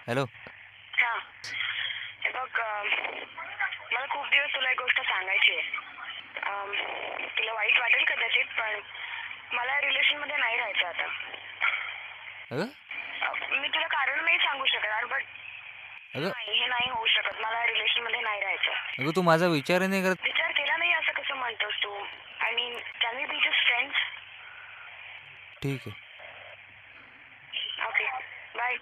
Hello. हा हे बघ मला खूप दिवस तुला एक गोष्ट सांगायची आहे. तुला वाईट वाटेल कदाचित पण मला रिलेशनमध्ये नाही राहायचं आता. अगं मी तुला कारण नाही सांगू शकणार बट अगं नाही हे नाही होऊ शकत. मला रिलेशनमध्ये नाही राहायचं. अगं तू माझा विचार नाही करत. विचार केला नाही असं कसं म्हणतोस तू? I mean can we be just friends? ठीक आहे. Okay bye.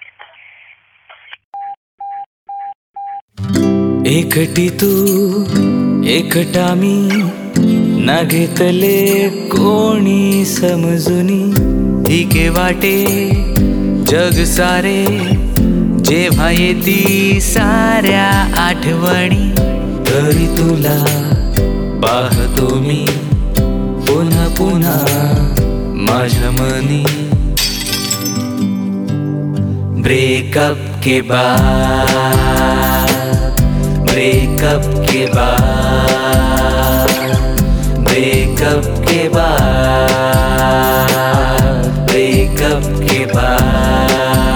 एकटी तू एकटा मी ना घेतले कोणी समजुनी. ठीके वाटे जग सारे जेव्हा येती साऱ्या आठवणी. तरी तुला पाहतो मी पुन्हा पुन्हा माझ्या मनी. ब्रेकअप के बाद, ब्रेकअप के बाद, ब्रेकअप के बाद, ब्रेकअप के बाद.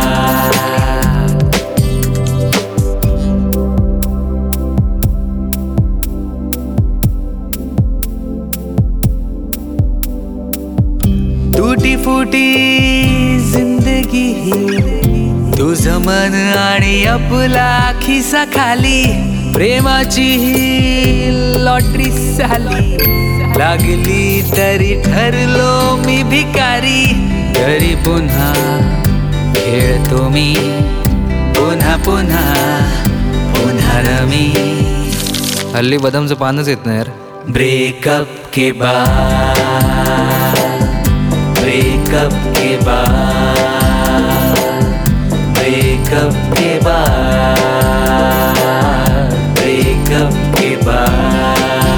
टूटी फूटी जिंदगी ही तुझं मन आणि आपला खिसा खाली. प्रेमाची ही लॉटरी झाली. लागली तरी ठरलो मी भिकारी. तरी पुन्हा खेळतो मी पुन्हा पुन्हा पुन्हा रमी. हल्ली बदामचं पानच येत नाही यार. ब्रेकअप के बाद, ब्रेकअप के बाद, ब्रेकअप के बाद, ब्रेकअप के बाद.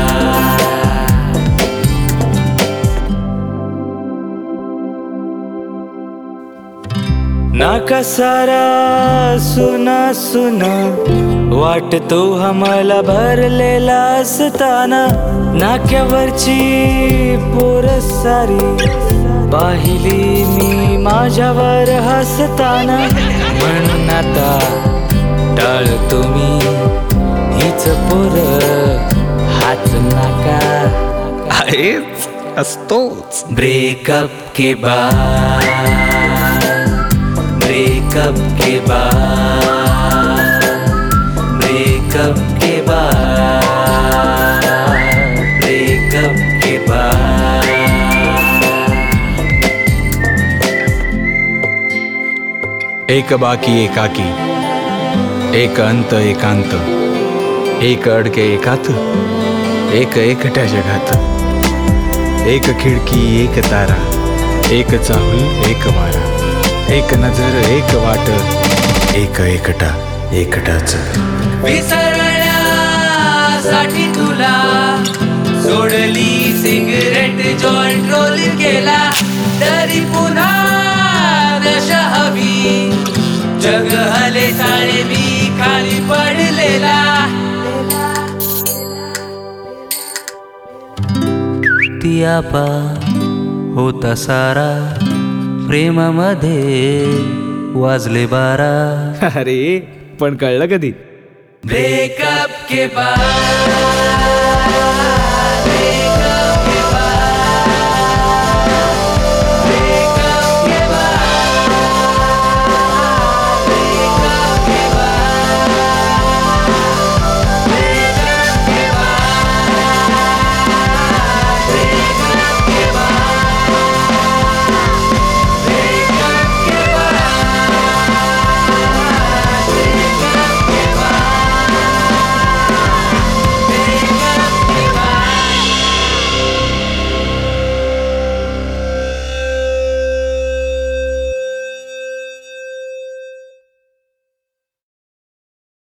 नाका सारा सुना सुना वाटतो आम्हाला भरलेला असताना. नाक्यावरची पोरं सारी पाहिली मी माझ्यावर हसताना. म्हणून आता टाळतो मी हीच पोरं हाच नाका आहेच असतोच. ब्रेकअप के बाद, ब्रेकअप के बाद, ब्रेकअप के बाद, ब्रेकअप के बाद. एक बाकी एकाकी, एक अंत एकांत, एक अडके एकात, एक एकट्या जगात. एक खिडकी एक तारा, एक चाहूल एक वारा, एक नजर एक वाट, एक एकटा एकटाच. विसरण्यासाठी तुला सोडली सिगरेट जॉईंट रोल केला. तरी पुन्हा नशा हवी. जग हले साळे मी खाली पडलेला. ती आपा होता सारा प्रेमामध्ये वाजले 12. अरे पण कळलं कधी? ब्रेकअप के बाद.